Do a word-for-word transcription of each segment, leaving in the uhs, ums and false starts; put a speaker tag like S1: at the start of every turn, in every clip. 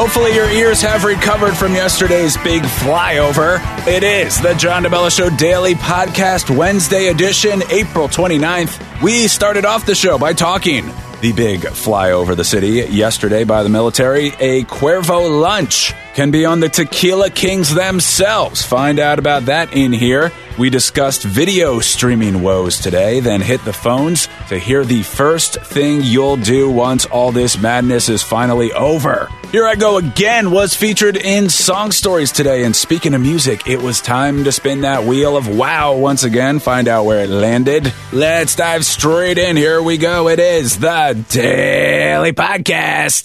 S1: Hopefully your ears have recovered from yesterday's big flyover. It is the John DeBella Show Daily Podcast Wednesday edition, April twenty-ninth. We started off the show by talking the big flyover the city yesterday by the military. A Cuervo lunch can be on the Tequila Kings themselves. Find out about that in here. We discussed video streaming woes today, then hit the phones to hear the first thing you'll do once all this madness is finally over. Here I Go Again was featured in Song Stories today. And speaking of music, it was time to spin that wheel of wow once again. Find out where it landed. Let's dive straight in. Here we go. It is the Daily Podcast.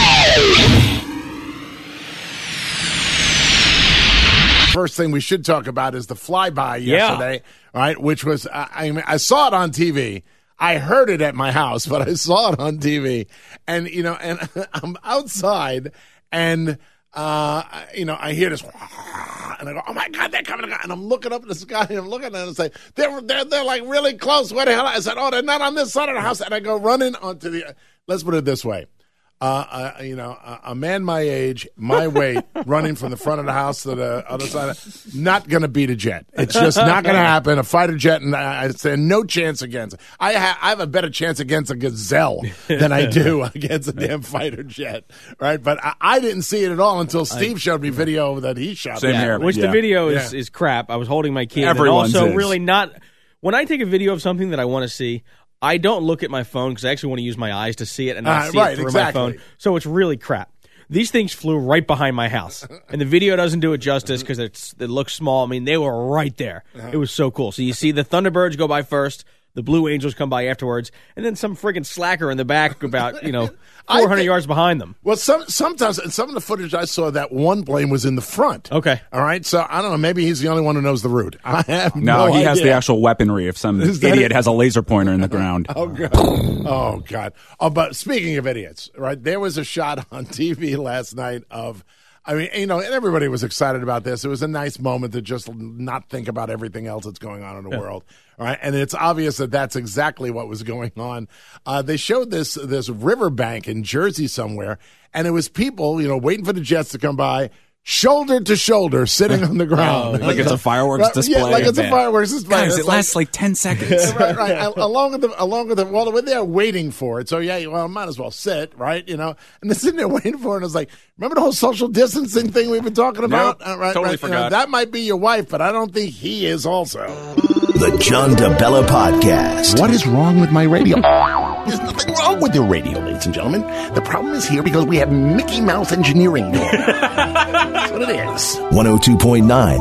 S2: First thing we should talk about is the flyby yesterday, yeah. right? Which was, uh, I mean, I saw it on T V. I heard it at my house, but I saw it on T V. And, you know, and I'm outside and, uh, you know, I hear this, and I go, oh my God, they're coming. And I'm looking up at the sky and I'm looking at it and say, they're, they're, they're like really close. Where the hell? I said, oh, they're not on this side of the house. And I go running onto the, let's put it this way. Uh, uh, you know, a, a man my age, my weight, running from the front of the house to the other side, of, not going to beat a jet. It's just not going to happen. A fighter jet, and I, I say no chance against. I, ha- I have a better chance against a gazelle than I do against a damn fighter jet, right? But I, I didn't see it at all until Steve showed me video that he shot.
S1: Same
S2: yeah,
S1: here,
S3: which
S1: yeah.
S3: the video is,
S2: yeah.
S3: is crap. I was holding my kid.
S1: Everyone's
S3: and also
S1: is.
S3: really not. When I take a video of something that I want to see, I don't look at my phone because I actually want to use my eyes to see it and not
S2: uh,
S3: see
S2: right,
S3: it through
S2: exactly.
S3: my phone. So it's really crap. These things flew right behind my house, and the video doesn't do it justice because it's it looks small. I mean, they were right there. Uh-huh. It was so cool. So you see the Thunderbirds go by first, the Blue Angels come by afterwards, and then some friggin' slacker in the back about, you know, four hundred
S2: think,
S3: yards behind them.
S2: Well, some sometimes in some of the footage I saw, that one plane was in the front.
S3: Okay.
S2: All right. So I don't know. Maybe he's the only one who knows the route. I have
S1: No,
S2: no
S1: he
S2: idea.
S1: has the actual weaponry if some
S2: Is that
S1: idiot
S2: it?
S1: has a laser pointer in the ground.
S2: Oh, God. Oh, God. Oh, but speaking of idiots, right, there was a shot on T V last night of, I mean, you know, and everybody was excited about this. It was a nice moment to just not think about everything else that's going on in the yeah. world. All right. And it's obvious that that's exactly what was going on. Uh, they showed this, this riverbank in Jersey somewhere, and it was people, you know, waiting for the jets to come by, shoulder to shoulder, sitting on the ground.
S1: Oh, like it's a fireworks
S2: right,
S1: display.
S2: Yeah, like it's
S1: man.
S2: a fireworks display.
S1: Guys,
S2: it's
S1: it
S2: like,
S1: lasts like ten seconds.
S2: right, right. Yeah. Along with the, along with the, well, we're there waiting for it. So yeah, well, might as well sit, right? You know, and they're sitting there waiting for it. And it's like, remember the whole social distancing thing we've been talking about?
S1: Nope,
S2: uh, right,
S1: totally
S2: right.
S1: forgot.
S2: You know, that might be your wife, but I don't think he is also.
S4: The John DeBella Podcast.
S5: What is wrong with my radio? There's nothing wrong with your radio, ladies and gentlemen. The problem is here because we have Mickey Mouse engineering going on. That's what it is.
S4: one oh two point nine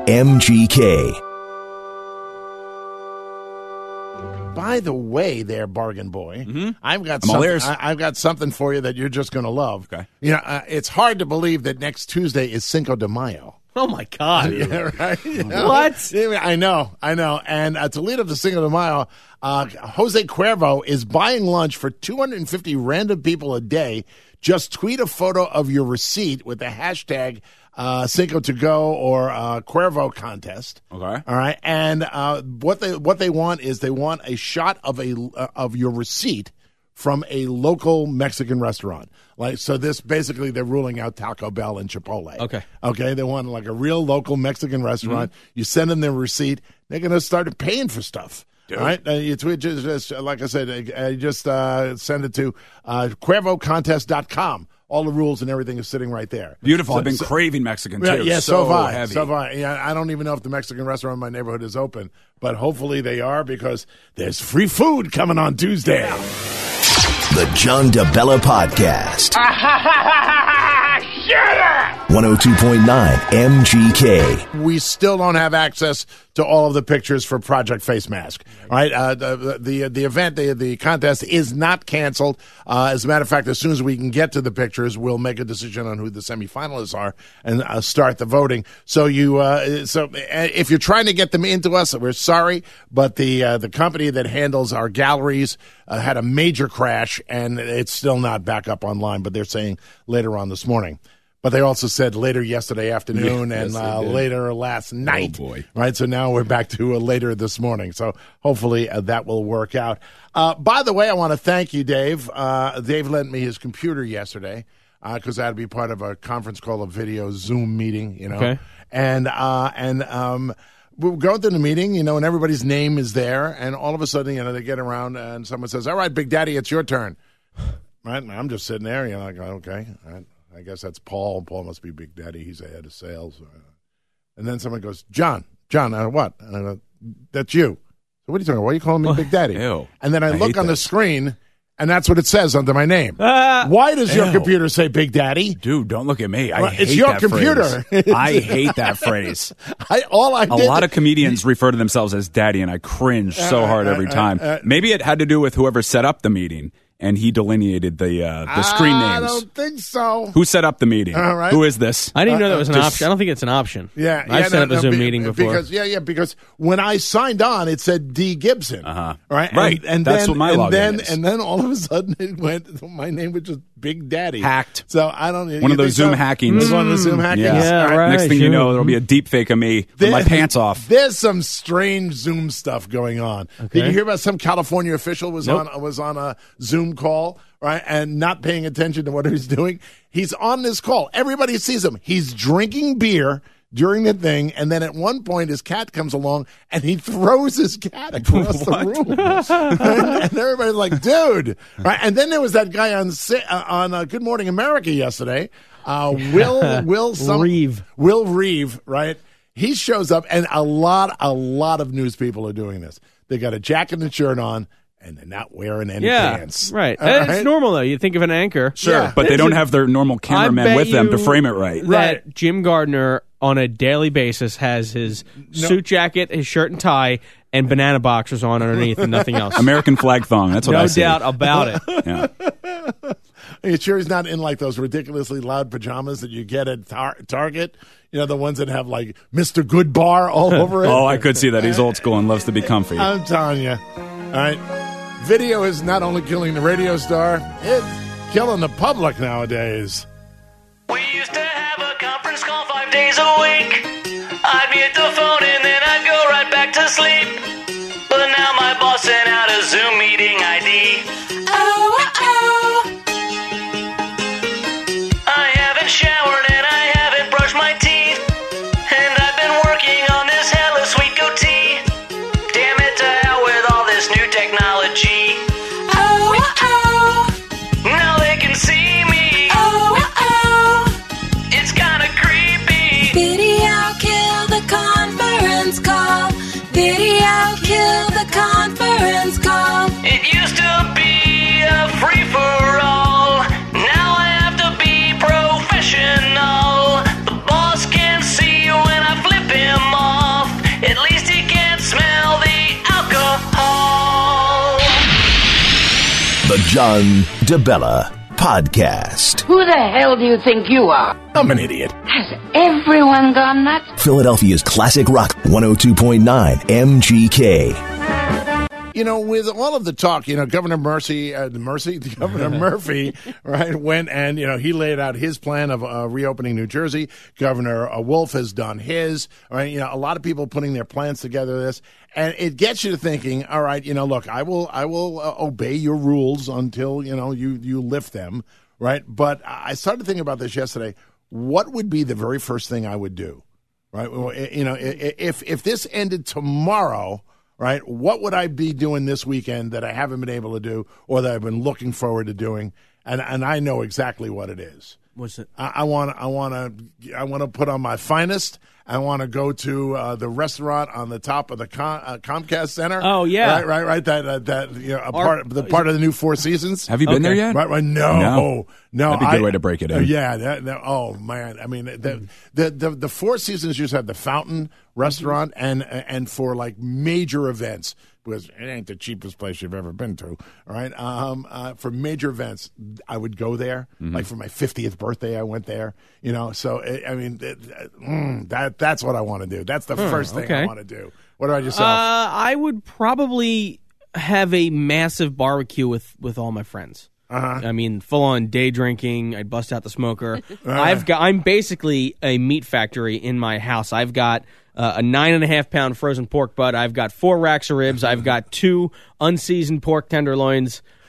S4: M G K.
S2: By the way, there, bargain boy,
S1: mm-hmm.
S2: I've got
S1: I'm all
S2: something,
S1: ears.
S2: I, I've got something for you that you're just going to love.
S1: Okay.
S2: You know, uh, it's hard to believe that next Tuesday is Cinco de Mayo.
S3: Oh, my God.
S2: Yeah, right? You know?
S3: What?
S2: I know, I know. And uh, to lead up to Cinco de Mayo, uh, Jose Cuervo is buying lunch for two hundred fifty random people a day. Just tweet a photo of your receipt with the hashtag uh, Cinco to Go or uh, Cuervo contest.
S1: Okay.
S2: All right. And uh, what they what they want is they want a shot of a uh, of your receipt from a local Mexican restaurant. Like, so this basically they're ruling out Taco Bell and Chipotle.
S3: Okay.
S2: Okay. They want like a real local Mexican restaurant. Mm-hmm. You send them their receipt. They're going to start paying for stuff. Dude. All right. Uh, you tweet just, just like I said, uh, just uh, send it to uh, Cuervo contest dot com. All the rules and everything is sitting right there.
S1: Beautiful.
S2: So,
S1: I've been
S2: so,
S1: craving Mexican, too.
S2: Yeah, yeah
S1: so,
S2: so have I.
S1: heavy.
S2: So have I. Yeah, I don't even know if the Mexican restaurant in my neighborhood is open, but hopefully they are because there's free food coming on Tuesday.
S4: The John DeBella Podcast. one oh two point nine M G K.
S2: We still don't have access to all of the pictures for Project Face Mask. Right? Uh, the, the the event, the the contest is not canceled. Uh, as a matter of fact, as soon as we can get to the pictures, we'll make a decision on who the semifinalists are and uh, start the voting. So you, uh, so if you're trying to get them into us, we're sorry, but the uh, the company that handles our galleries uh, had a major crash, and it's still not back up online. But they're saying later on this morning. But they also said later yesterday afternoon
S1: yeah,
S2: and
S1: yes,
S2: uh, later last night.
S1: Oh, boy.
S2: Right, so now we're back to uh, later this morning. So hopefully uh, that will work out. Uh, by the way, I want to thank you, Dave. Uh, Dave lent me his computer yesterday. because uh, I had to be part of a conference call, a video Zoom meeting, you know.
S3: Okay.
S2: And uh, and um, we were going through the meeting, you know, and everybody's name is there, and all of a sudden, you know, they get around and someone says, "All right, Big Daddy, it's your turn." Right? And I'm just sitting there, you know, like, okay, all right. I guess that's Paul. Paul must be Big Daddy. He's the head of sales. And then someone goes, John, John, uh, what? And I go, that's you. So what are you talking about? Why are you calling me Big Daddy?
S1: Ew.
S2: And then I,
S1: I
S2: look on
S1: this.
S2: the screen, and that's what it says under my name.
S3: Uh,
S2: Why does your
S1: ew.
S2: computer say Big Daddy?
S1: Dude, don't look at me. I
S2: Well,
S1: hate
S2: it's your
S1: that
S2: computer.
S1: phrase. I hate that phrase.
S2: I all I
S1: A
S2: did.
S1: lot of comedians refer to themselves as daddy, and I cringe so hard every time. Maybe it had to do with whoever set up the meeting, and he delineated the uh, the screen
S2: I
S1: names.
S2: don't think so.
S1: Who set up the meeting?
S2: All right.
S1: Who is this?
S3: I didn't even know that was an
S1: Just-
S3: option. I don't think it's an option.
S2: Yeah,
S3: I've
S2: yeah,
S3: set
S2: no,
S3: up a
S2: no,
S3: Zoom
S2: be-
S3: meeting before.
S2: Because yeah, yeah, because when I signed on, it said D Gibson.
S1: Uh-huh.
S2: Right,
S1: Right.
S2: And, and
S1: That's
S2: then,
S1: what my
S2: and
S1: login
S2: then,
S1: is.
S2: And then all of a sudden, it went. My name was just Big Daddy.
S1: Hacked.
S2: So I don't.
S1: One
S2: you
S1: of those
S2: think
S1: Zoom
S2: so?
S1: hackings.
S2: One of the Zoom hackings.
S1: Yeah.
S3: Yeah,
S2: All
S3: right.
S1: Next thing you
S3: sure.
S1: know, there'll be a deep fake of me with my pants off.
S2: There's some strange Zoom stuff going on. Did
S3: Okay.
S2: you hear about some California official was
S3: Nope.
S2: on was on a Zoom call, right, and not paying attention to what he's doing? He's on this call. Everybody sees him. He's drinking beer during the thing, and then at one point his cat comes along and he throws his cat across the room, and, and everybody's like, "Dude!" Right? And then there was that guy on Sa- uh, on uh, Good Morning America yesterday, uh, Will Will some,
S3: Reeve.
S2: Will Reeve, right? He shows up, and a lot, a lot of news people are doing this. They got a jacket and shirt on, and they're not wearing any
S3: Yeah,
S2: pants.
S3: right.
S2: All
S3: And
S2: right?
S3: It's normal, though. You think of an anchor.
S1: Sure,
S2: Yeah.
S1: but they don't
S3: Should-
S1: have their normal
S3: I
S1: cameraman
S3: bet
S1: with them to
S3: you
S1: frame it right.
S3: That
S2: Right.
S3: Jim Gardner, on a daily basis, has his suit jacket, his shirt and tie, and banana boxers on underneath and nothing else.
S1: American flag thong. That's what I
S3: No
S1: see.
S3: doubt about it.
S1: Yeah.
S2: Are you sure he's not in like those ridiculously loud pajamas that you get at tar- Target? You know, the ones that have like Mister Good Bar all over it?
S1: Oh, I could see that. He's old school and loves to be comfy.
S2: I'm telling you. All right. Video is not only killing the radio star, it's killing the public nowadays.
S6: We used to have a conference call five days a week. I'd be at the phone and then I'd go right back to sleep. But now my boss sent out a Zoom meeting I D. Oh, oh. I haven't showered and I haven't brushed my teeth. And I've been working on this hella sweet goatee. Damn it, to hell with all this new technology. Oh, oh. Now they can see me. Oh, oh. It's kinda creepy.
S7: Video kill the conference call. Video kill the conference call.
S6: It used to be a free-for-all. Now I have to be professional. The boss can see when I flip him off. At least he can't smell the alcohol.
S4: The John DeBella Podcast.
S8: Who the hell do you think you are?
S5: I'm an idiot.
S8: Has everyone gone nuts?
S4: Philadelphia's classic rock one oh two point nine M G K.
S2: You know, with all of the talk, you know, Governor Mercy, uh, Mercy, Governor Murphy, right, went and, you know, he laid out his plan of uh, reopening New Jersey. Governor uh, Wolf has done his, right? You know, a lot of people putting their plans together this, and it gets you to thinking, all right, you know, look, I will, I will uh, obey your rules until, you know, you, you lift them, right? But I started thinking about this yesterday. What would be the very first thing I would do, right? Well, You know, if, if this ended tomorrow, right, what would I be doing this weekend that I haven't been able to do or that I've been looking forward to doing? And and I know exactly what it is.
S3: What's it?
S2: I want I want to I want to put on my finest. I want to go to uh, the restaurant on the top of the Com- uh, Comcast Center.
S3: Oh, yeah.
S2: right, right, right. That uh, that you know, a
S3: Our-
S2: part the part of the new Four Seasons.
S1: Have you been
S3: Okay.
S1: there yet?
S2: Right, right. No,
S1: No.
S2: no.
S1: That'd be a good
S2: I-
S1: way to break it in.
S2: uh, yeah. That, that, oh man. I mean, the, the the the Four Seasons used to have the Fountain restaurant, and and for like major events, because it ain't the cheapest place you've ever been to. All right. Um. Uh, for major events, I would go there.
S1: Mm-hmm.
S2: Like for my fiftieth birthday, I went there. You know. So I I mean, it, mm, that that's what I want to do. That's the first thing I
S3: okay.
S2: want to do. What about yourself?
S3: Uh, I would probably have a massive barbecue with, with all my friends.
S2: Uh-huh.
S3: I mean, full on day drinking. I'd bust out the smoker. I've got. I'm basically a meat factory in my house. I've got uh, a nine and a half pound frozen pork butt. I've got four racks of ribs. I've got two unseasoned pork tenderloins.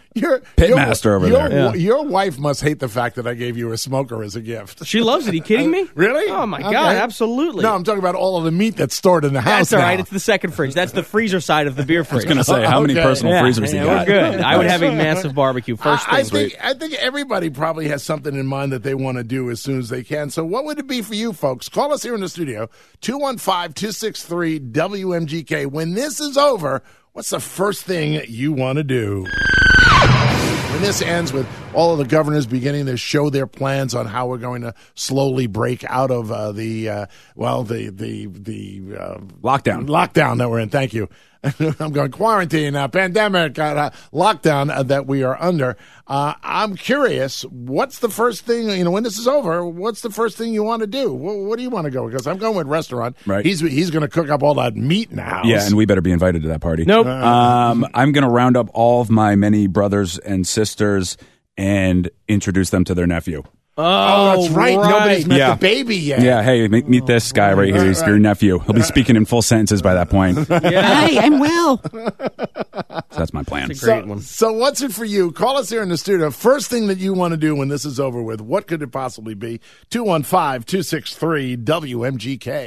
S2: Your
S1: Pitmaster over
S2: your,
S1: there.
S2: Your, your wife must hate the fact that I gave you a smoker as a gift.
S3: She loves it. Are you kidding me?
S2: Really?
S3: Oh, my
S2: Okay.
S3: God. Absolutely.
S2: No, I'm talking about all of the meat that's stored in the house
S3: That's all
S2: now.
S3: right. It's the second fridge. That's the freezer side of the beer
S1: I
S3: fridge.
S1: was going to say, how many
S2: Okay.
S1: personal
S3: yeah,
S1: freezers
S3: yeah,
S1: you
S3: we're
S1: got?
S3: good. I would have a massive barbecue first
S2: I, I
S3: thing.
S2: think I think everybody probably has something in mind that they want to do as soon as they can. So what would it be for you folks? Call us here in the studio, two one five, two six three, W M G K. When this is over, what's the first thing you want to do? When this ends with all of the governors beginning to show their plans on how we're going to slowly break out of uh, the, uh, well, the, the, the uh,
S1: Lockdown.
S2: lockdown that we're in. Thank you. I'm going quarantine, uh, pandemic, uh, lockdown uh, that we are under. Uh, I'm curious, what's the first thing, you know, when this is over, what's the first thing you want to do? What, what do you want to go? Because I'm going with restaurant.
S1: Right.
S2: He's he's going to cook up all that meat in the house.
S1: Yeah, and we better be invited to that party.
S3: Nope.
S1: Um, I'm going to round up all of my many brothers and sisters and introduce them to their nephew.
S2: Oh, that's right. Nobody's met
S1: Yeah.
S2: the baby yet.
S1: Yeah, hey, meet, meet this guy right here. He's your nephew. He'll be speaking in full sentences by that point. So
S3: Hey, I'm Will.
S1: that's my plan.
S3: It's a great
S2: So,
S3: one.
S2: so what's it for you? Call us here in the studio. First thing that you want to do when this is over with, what could it possibly be? two one five, two six three, W M G K.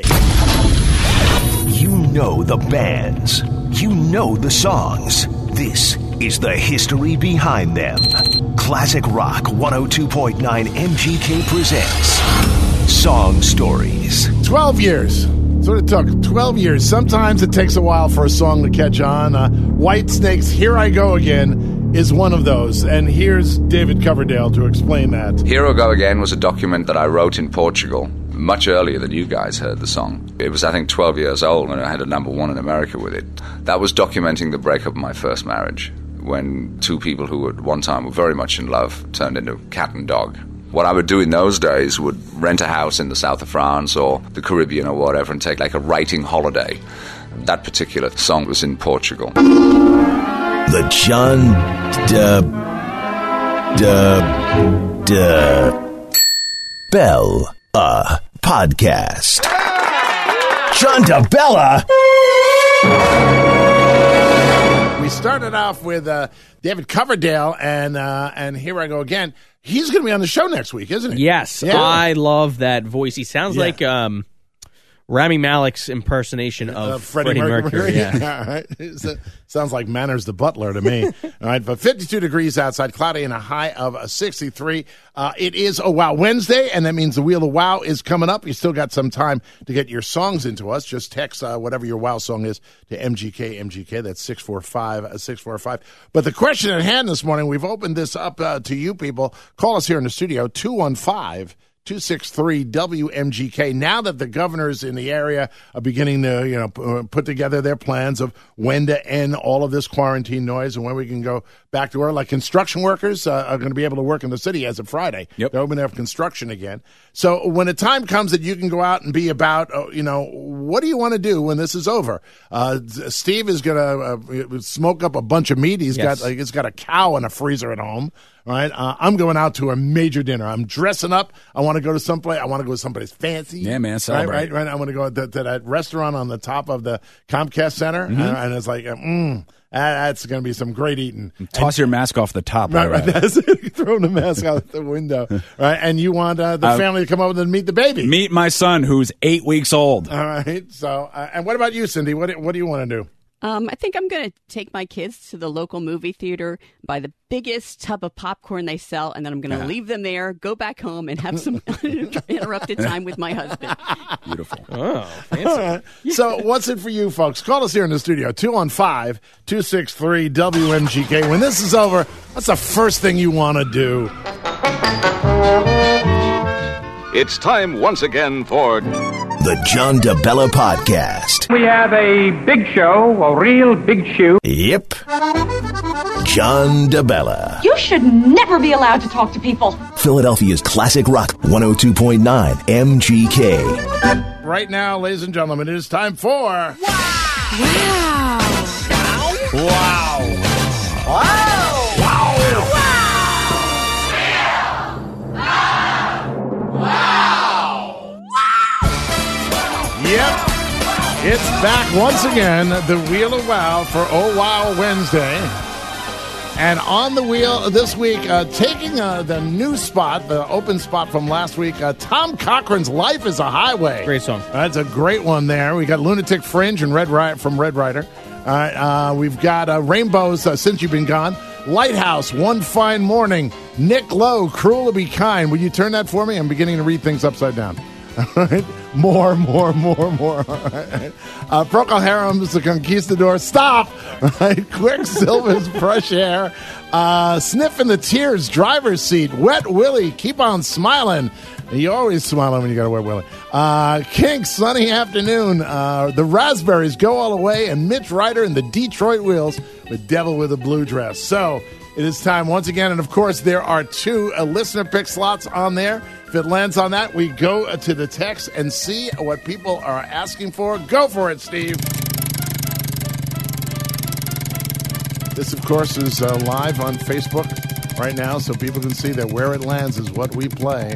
S4: You know the bands. You know the songs. This is the history behind them. Classic Rock one oh two point nine M G K presents Song Stories.
S2: twelve years. That's what it took. twelve years. Sometimes it takes a while for a song to catch on. Uh, White Snake's Here I Go Again is one of those. And here's David Coverdale to explain that.
S9: Here I Go Again was a document that I wrote in Portugal much earlier than you guys heard the song. It was, I think, twelve years old when I had a number one in America with it. That was documenting the breakup of my first marriage, when two people who at one time were very much in love turned into cat and dog. What I would do in those days would rent a house in the south of France or the Caribbean or whatever and take like a writing holiday. That particular song was in Portugal.
S4: The John De... De... De... Bell uh, Podcast. John DeBella.
S2: We started off with uh, David Coverdale, and uh, and Here I Go Again. He's going to be on the show next week, isn't he?
S3: Yes,
S2: Yeah.
S3: I love that voice. He sounds
S2: Yeah.
S3: like um, Rami Malek's impersonation of
S2: Uh, Freddie,
S3: Freddie
S2: Mercury.
S3: Mercury. Yeah.
S2: All right. It's, uh, sounds like Manners the Butler to me. All right, but fifty-two degrees outside, cloudy, and a high of uh, sixty-three. Uh, it is a Wow Wednesday, and that means the Wheel of Wow is coming up. You still got some time to get your songs into us. Just text uh, whatever your Wow song is to M G K, M G K. That's six four five, six four five. But the question at hand this morning, we've opened this up uh, to you people. Call us here in the studio, two one five, two six three, W M G K. Now that the governors in the area are beginning to, you know, p- put together their plans of when to end all of this quarantine noise and when we can go back to work, like construction workers uh, are going to be able to work in the city as of Friday.
S1: Yep.
S2: They're open to have construction again. So when the time comes that you can go out and be about, uh, you know, what do you want to do when this is over? Uh, Steve is going to uh, smoke up a bunch of meat. He's
S3: Yes.
S2: got like, he's got a cow in a freezer at home. All right, uh, I'm going out to a major dinner. I'm dressing up. I want to go to someplace. I want to go to someplace fancy.
S1: Yeah, man,
S2: Right,
S1: celebrate.
S2: right, right. I want to go to, to that restaurant on the top of the Comcast Center,
S1: Mm-hmm.
S2: uh, and it's like, uh, mm, that, that's going to be some great eating.
S1: Toss your mask off the top.
S2: Right,
S1: right,
S2: right.
S1: right.
S2: That's it. Throw the mask out the window. Right, and you want uh, the
S1: Uh,
S2: family to come over and meet the baby.
S1: Meet my son, who's eight weeks old.
S2: All right. So, uh, and what about you, Cindy? What do- what do you want to do?
S10: Um, I think I'm going to take my kids to the local movie theater, buy the biggest tub of popcorn they sell, and then I'm going to leave them there, go back home, and have some uninterrupted time with my husband.
S1: Beautiful.
S3: Oh, fancy.
S2: All right. So, what's it for you, folks? Call us here in the studio, two one five, two six three, W M G K. When this is over, what's the first thing you want to do?
S11: It's time once again for
S4: The John DeBella Podcast.
S12: We have a big show, a real big shoe.
S4: Yep. John DeBella.
S13: You should never be allowed to talk to people.
S4: Philadelphia's Classic Rock one oh two point nine M G K.
S2: Right now, ladies and gentlemen, it is time for... Wow!
S7: Wow.
S2: Wow!
S7: Wow.
S2: Wow! Yep. It's back once again, the Wheel of Wow for Oh Wow Wednesday. And on the wheel this week, uh, taking uh, the new spot, the open spot from last week, uh, Tom Cochran's "Life is a Highway."
S3: Great song.
S2: That's a great one there. We got Lunatic Fringe and Red Rider from Red Rider. All right, uh, we've got uh, Rainbows, uh, Since You've Been Gone. Lighthouse, One Fine Morning. Nick Lowe, Cruel to Be Kind. Will you turn that for me? I'm beginning to read things upside down. All right. More, more, more, more. All right. Uh, Procol Harum's The Conquistador. Stop! All right. Quicksilver's Fresh Air. Uh, Sniffing the Tears, Driver's Seat. Wet Willie, Keep on Smiling. You always smiling when you got a Wet Willie. Uh, Kinks, Sunny Afternoon. Uh, the Raspberries, Go All the Way. And Mitch Ryder and the Detroit Wheels with Devil with a Blue Dress. So it is time once again. And, of course, there are two uh, listener pick slots on there. If it lands on that, we go to the text and see what people are asking for. Go for it, Steve. This, of course, is uh, live on Facebook right now, so people can see that where it lands is what we play.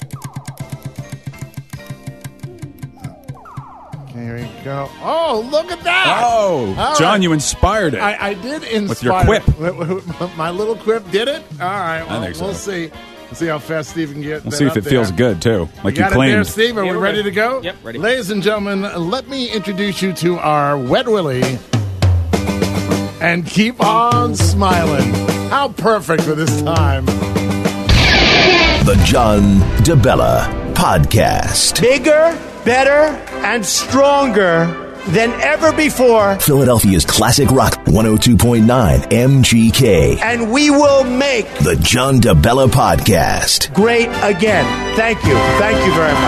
S2: Okay, here we go. Oh, look at that!
S1: Oh,
S2: All
S1: John,
S2: right.
S1: you inspired it.
S2: I, I did inspire
S1: With your quip.
S2: it. My little quip did it? All right, well,
S1: I think so.
S2: we'll see. Let's see how fast Steve can get
S1: We'll
S2: that
S1: see if
S2: up
S1: it
S2: there.
S1: feels good, too, like
S2: you
S1: you
S2: got
S1: claimed.
S2: it there, Steve? Are
S3: Yeah,
S2: we
S3: we're
S2: ready
S3: ready.
S2: to go?
S3: Yep, ready.
S2: Ladies and gentlemen, let me introduce you to our Wet Willie. And keep on smiling. How perfect for this time.
S4: The John DeBella Podcast.
S14: Bigger, better, and stronger than ever before.
S4: Philadelphia's classic rock one oh two point nine M G K.
S14: And we will make
S4: The John DeBella Podcast.
S14: great again. Thank you. Thank you very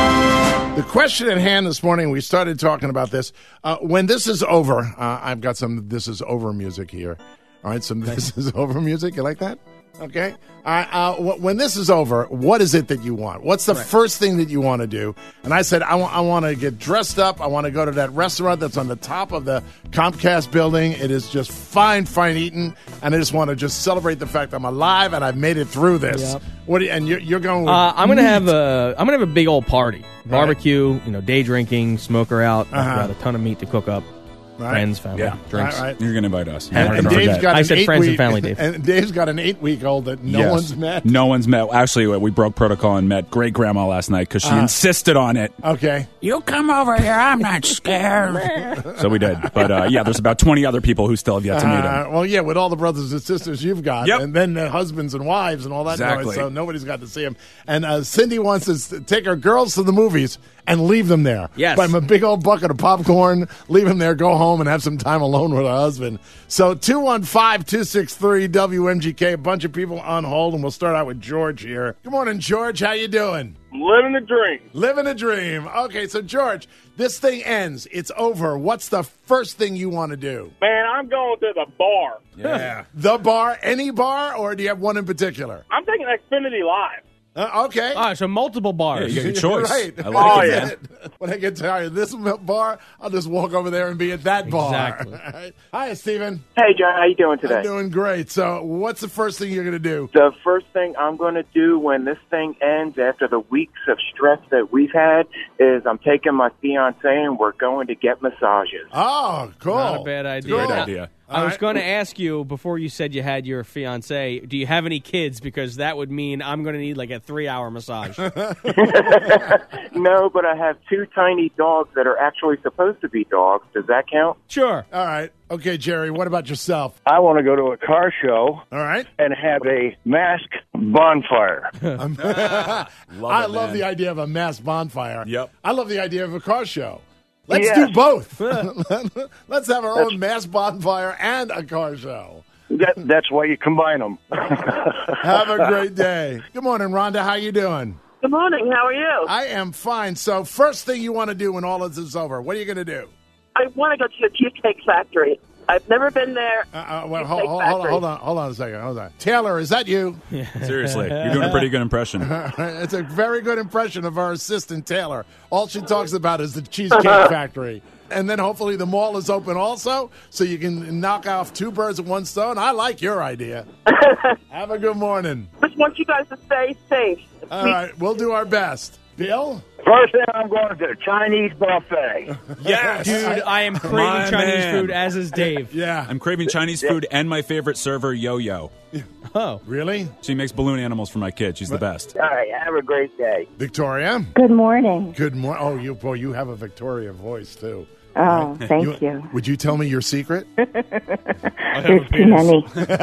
S14: much.
S2: The question at hand this morning, we started talking about this. Uh, when this is over, uh, I've got some This Is Over music here. All right, some This Is Over music. You like that? Okay. Uh, uh, wh- when this is over, what is it that you want? What's the
S3: Right.
S2: first thing that you want to do? And I said, I want I want to get dressed up. I want to go to that restaurant that's on the top of the Comcast building. It is just fine, fine eating. And I just want to just celebrate the fact I'm alive and I've made it through this.
S3: Yep.
S2: What do you, and you're, you're going with
S3: Uh, I'm gonna
S2: meat.
S3: have a I'm gonna have a big old party, barbecue, you know, day drinking, smoker out.
S2: Uh-huh.
S3: I've got a ton of meat to cook up.
S2: Right.
S3: Friends, family,
S1: Yeah.
S3: drinks.
S2: Right, right.
S1: You're going to invite us.
S3: And-
S1: We're
S2: And
S1: gonna
S2: Dave's
S1: forget.
S2: got
S3: I
S2: an
S3: said
S2: eight
S3: friends and
S2: week-
S3: family, Dave.
S2: And Dave's got an eight-week-old that no
S1: Yes.
S2: one's met.
S1: No one's met. Actually, we broke protocol and met great grandma last night because she
S2: Uh.
S1: insisted on it.
S2: Okay.
S1: You come over here. I'm not scared. So we did. But uh, yeah, there's about twenty other people who still have yet to meet him.
S2: Uh, well, yeah, with all the brothers and sisters you've got,
S1: Yep.
S2: and then the husbands and wives and all that
S1: Exactly.
S2: noise, so nobody's got to see him. And uh, Cindy wants us to take our girls to the movies and leave them there.
S3: Yes.
S2: Buy them a big old bucket of popcorn, leave them there, go home, and have some time alone with her husband. So two one five, two six three, W M G K, a bunch of people on hold, and we'll start out with George here. Good morning, George. How you doing?
S15: Living the dream.
S2: Living a dream. Okay, so George, this thing ends. It's over. What's the first thing you want to do?
S15: Man, I'm going to the bar.
S2: Yeah. The bar, any bar, or do you have one in particular?
S15: I'm taking Xfinity Live.
S2: Uh, okay.
S3: Ah, so multiple bars.
S1: Yeah, you got your choice.
S2: Right.
S1: I like
S15: Oh,
S1: it,
S15: yeah.
S1: man.
S2: When I get tired of this bar, I'll just walk over there and be at that bar.
S3: Exactly.
S2: All right. Hi, Steven.
S16: Hey, John, how you doing today?
S2: I'm doing great. So what's the first thing you're going to do?
S16: The first thing I'm going to do when this thing ends, after the weeks of stress that we've had, is I'm taking my fiance and we're going to get massages.
S2: Oh, cool.
S3: Not a bad idea.
S1: Great
S3: Now,
S1: idea.
S3: I
S2: All
S3: was
S2: right.
S3: going to ask you before you said you had your fiance, do you have any kids? Because that would mean I'm going to need like a three-hour massage.
S16: No, but I have two tiny dogs that are actually supposed to be dogs. Does that count?
S3: Sure.
S2: All right. Okay, Jerry, what about yourself?
S15: I want to go to a car show
S2: All right.
S15: and have a mask bonfire.
S2: I love the idea of a mass bonfire.
S1: Yep.
S2: I love the idea of a car show. Let's
S15: Yes.
S2: do both. Let's have our own mass bonfire and a car show.
S15: That, that's why you combine them.
S2: Have a great day. Good morning, Rhonda. How you doing?
S17: Good morning. How are you?
S2: I am fine. So first thing you want to do when all of this is over, what are you going to do?
S17: I want to go to the Cheesecake Factory. I've never been there.
S2: Uh, uh, well, hold,
S17: Cheesecake
S2: hold, hold,
S17: Factory.
S2: hold on, hold on a second. Hold on. Taylor, is that you?
S1: Seriously, you're doing a pretty good impression.
S2: It's a very good impression of our assistant, Taylor. All she talks about is the Cheesecake Factory. And then hopefully the mall is open also, so you can knock off two birds with one stone. I like your idea. Have a good morning.
S17: Just want you guys to stay safe.
S2: All right, we'll do our best. Bill?
S15: First thing I'm going to Chinese buffet.
S1: Yes.
S3: Dude, I am craving
S1: My
S3: Chinese
S1: man.
S3: food, as is Dave.
S2: Yeah.
S1: I'm craving Chinese food and my favorite server, Yo-Yo.
S3: Oh.
S2: Really?
S1: She makes balloon animals for my kid. She's the best.
S15: All right, have a great day.
S2: Victoria?
S18: Good morning.
S2: Good morning. Oh, you boy, you have a Victoria voice, too.
S18: Oh, thank you.
S2: Would you tell me your secret?
S18: There's too many.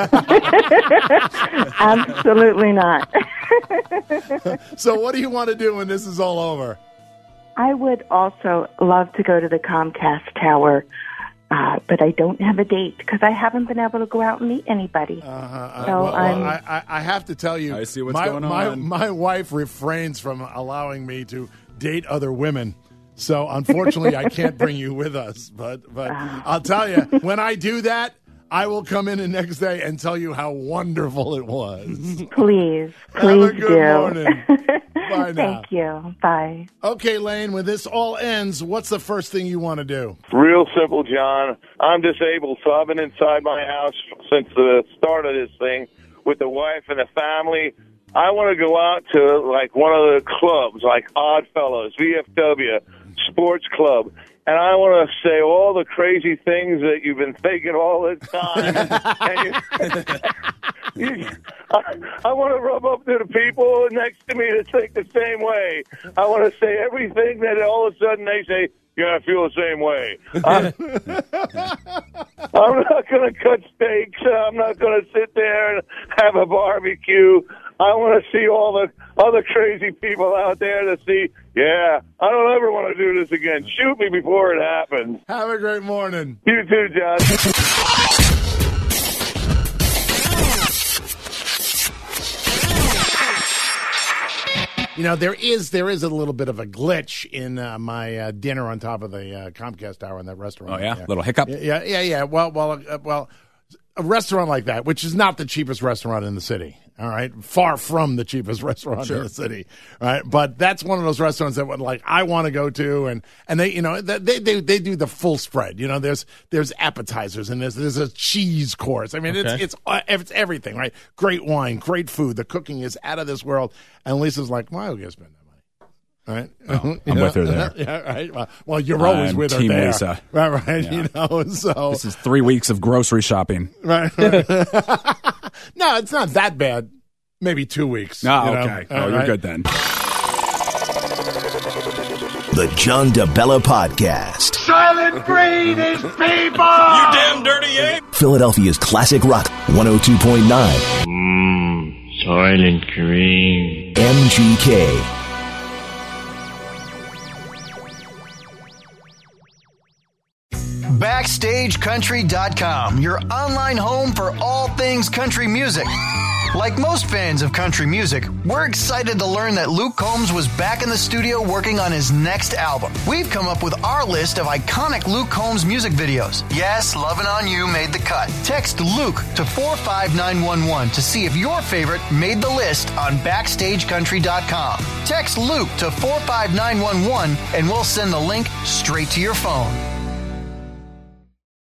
S18: Absolutely not.
S2: So what do you want to do when this is all over?
S18: I would also love to go to the Comcast Tower, uh, but I don't have a date because I haven't been able to go out and meet anybody.
S2: Uh,
S18: so
S2: well,
S18: I'm.
S2: well, I, I, I have to tell you,
S1: I see what's
S2: my,
S1: going
S2: my,
S1: on.
S2: My wife refrains from allowing me to date other women. So unfortunately, I can't bring you with us. But but I'll tell you, when I do that, I will come in the next day and tell you how wonderful it was.
S18: Please, please
S2: Have a good
S18: do.
S2: morning. Bye now.
S18: Thank you. Bye.
S2: Okay, Lane, when this all ends, what's the first thing you want to do?
S15: Real simple, John. I'm disabled, so I've been inside my house since the start of this thing with the wife and the family. I want to go out to, like, one of the clubs, like Oddfellows, V F W, Sports Club, and I want to say all the crazy things that you've been thinking all this time. And you, you, I, I want to rub up to the people next to me that think the same way. I want to say everything that all of a sudden they say, yeah, I feel the same way. I'm, I'm not going to cut steaks. I'm not going to sit there and have a barbecue. I want to see all the other crazy people out there to see, yeah, I don't ever want to do this again. Shoot me before it happens.
S2: Have a great morning.
S15: You too, John.
S2: You know, there is there is a little bit of a glitch in uh, my uh, dinner on top of the uh, Comcast Tower in that restaurant.
S1: Oh, yeah? Little hiccup?
S2: Yeah, yeah, yeah. yeah. Well, well, uh, well, a restaurant like that, which is not the cheapest restaurant in the city, all right? Far from the cheapest restaurant
S1: Sure.
S2: in the city, all right? But that's one of those restaurants that, would, like, I want to go to, and, and they, you know, they, they they do the full spread. You know, there's there's appetizers, and there's there's a cheese course. I mean,
S3: Okay.
S2: it's it's uh, it's everything, right? Great wine, great food. The cooking is out of this world. And Lisa's like, why would you spend that money? All right?
S1: Oh,
S2: You
S1: I'm
S2: know?
S1: with her there.
S2: Yeah, right. Well, well, you're always
S1: I'm
S2: with her
S1: Team
S2: there.
S1: Lisa.
S2: Right, right.
S1: Yeah.
S2: You know, so.
S1: This is three weeks of grocery shopping.
S2: Right. right. No, it's not that bad. Maybe two weeks.
S1: Oh,
S2: you know?
S1: okay. Oh,
S2: All
S1: you're
S2: right.
S1: good then.
S4: The John DeBella Podcast.
S14: Silent Green is people!
S1: You damn dirty ape!
S4: Philadelphia's classic rock one oh two point nine.
S19: Mmm, Silent Green.
S4: M G K.
S20: Backstage Country dot com, your online home for all things country music. Like most fans of country music, we're excited to learn that Luke Combs was back in the studio working on his next album. We've come up with our list of iconic Luke Combs music videos. Yes, Lovin' On You made the cut. Text Luke to four five nine one one to see if your favorite made the list on Backstage Country dot com. Text Luke to four five nine one one and we'll send the link straight to your phone.